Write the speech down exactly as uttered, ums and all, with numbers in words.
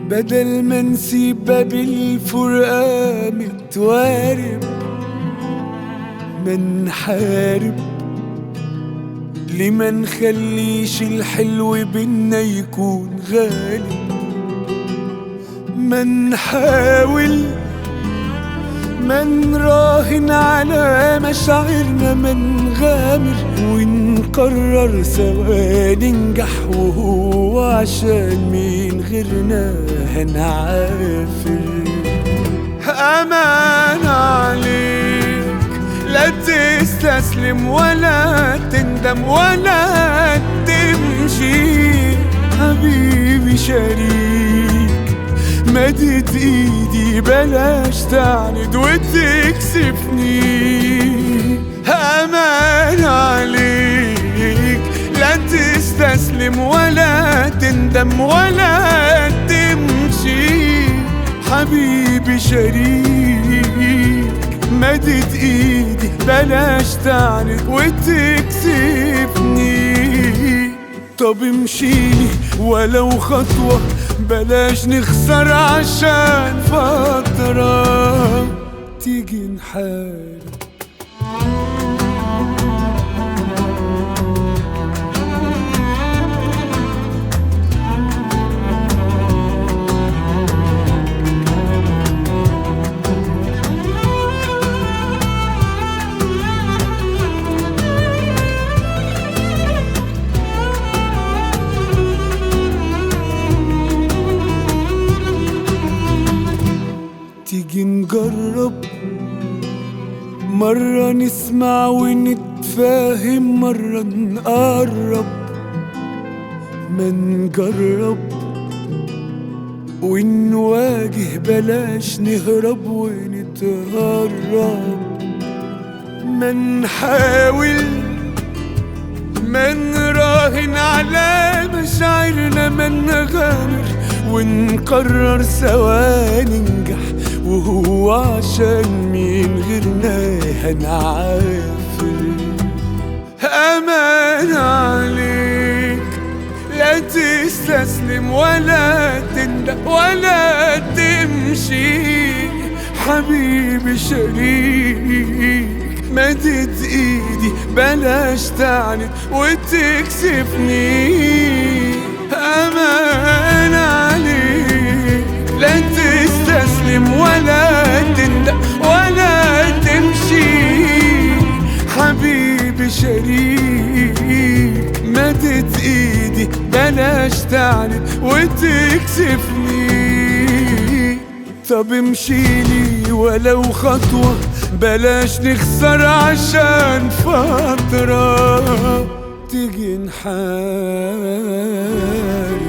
بدل ما نسيب باب الفرقة متوارب، ما نحارب. ليه ما نخليش الحلو بينا يكون غالب؟ ما نحاول ما نراهن على مشاعرنا، ما نغامر ونقرر سوا ننجح، وهو عشان مين غيرنا هنعافر. أمان عليك لا تستسلم ولا تندم ولا تمشي، حبيبي شريك مدت ايدي بلاش تعند وتكسفني. امان عليك لا تستسلم ولا تندم ولا تمشي، حبيبي شريك مدت ايدي بلاش تعند وتكسفني. طب امشيلي ولو خطوة، بلاش نخسر عشان فترة تيجي نحارب. تيجي نجرب مرة، نسمع ونتفاهم مرة، نقرب ما نجرب ونواجه، بلاش نهرب ونتهرب. ما نحاول ما نراهن على مشاعرنا، ما نغامر ونقرر سوا ننجح، وهو عشان مين غيرنا هنعافر. أمان عليك لا تستسلم ولا تندم ولا تمشي، حبيبي شريك مدت ايدي بلاش تعند وتكسفني. أمان عليك لا تستسلم ولا تندم ولا تمشي، حبيبي شريك مدت ايدي بلاش تعند وتكسفني. طب امشيلي ولو خطوة، بلاش نخسر عشان فترة تيجي نحارب.